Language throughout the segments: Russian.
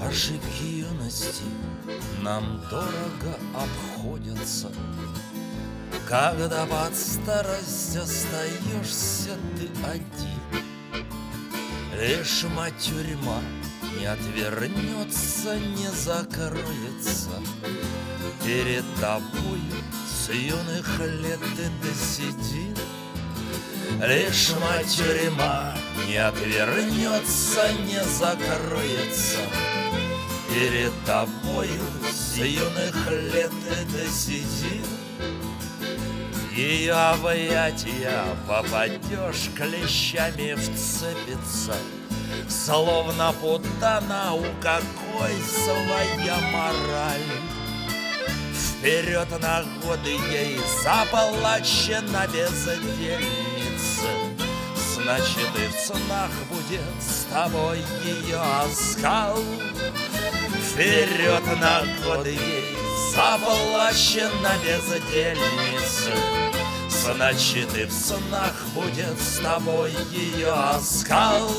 Ошибки юности нам дорого обходятся, когда под старость остаешься ты один. Лишь мать тюрьма не отвернется, не закроется перед тобою с юных лет ты до седин. Лишь мать тюрьма не отвернется, не закроется перед тобою с юных лет ты до седин. Ее объятия попадешь, клещами вцепится, словно путана, у какой своя мораль. Вперед на годы ей заплачена бездельница, значит и в снах будет с тобой ее оскал. Вперед на годы ей заплачена бездельница, значит и в снах будет с тобой ее оскал.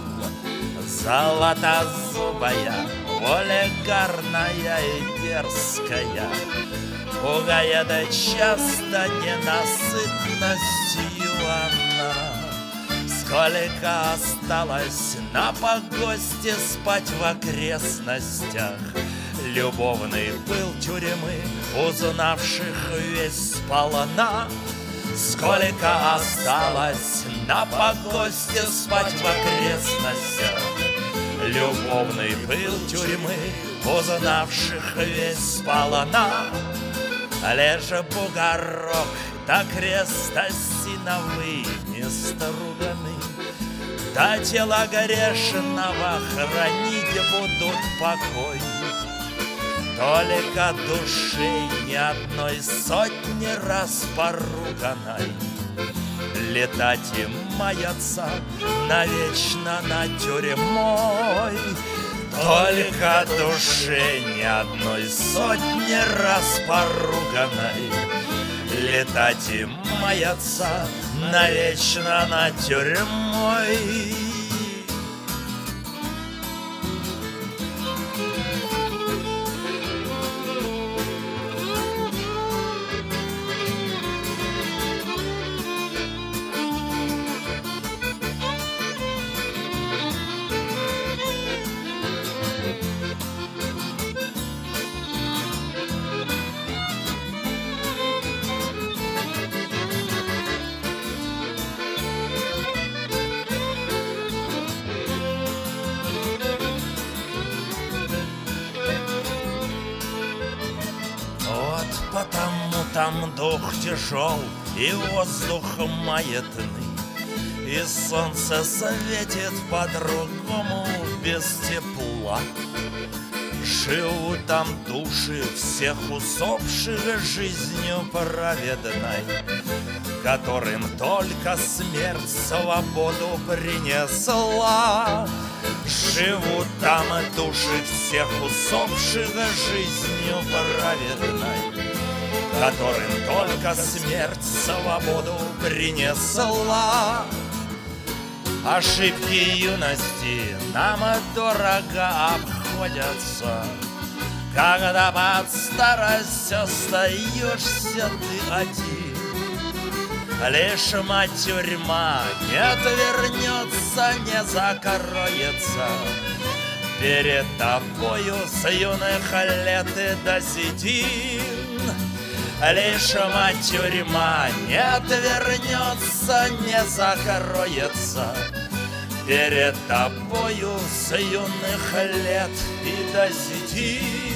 Золотозубая, вульгарная и дерзкая, пугает часто ненасытностью она. Сколько осталось на погосте спать в окрестностях, любовный пыл тюрьмы, узнавших весь сполна. Сколько осталось на погосте спать в окрестностях, любовный пыл тюрьмы, узнавших весь сполна. Лишь бугорок да крест осиновый не струганы, да тело грешного хранить будут покой. Только души ни одной сотни раз поруганной летать им маяться навечно над тюрьмой. Только души ни одной сотни раз поруганной летать им маяться навечно над тюрьмой. Потому там дух тяжел и воздух маятный, и солнце светит по-другому без тепла. Живут там души всех усопших жизнью праведной, которым только смерть свободу принесла. Живут там души всех усопших жизнью праведной, которым только смерть свободу принесла. Ошибки юности нам дорого обходятся, когда под старость остаешься ты один. Лишь мать тюрьма не отвернется, не закроется перед тобою с юных лет и до седин. Лишь мать тюрьма не отвернется, не закроется перед тобою с юных лет и до седин.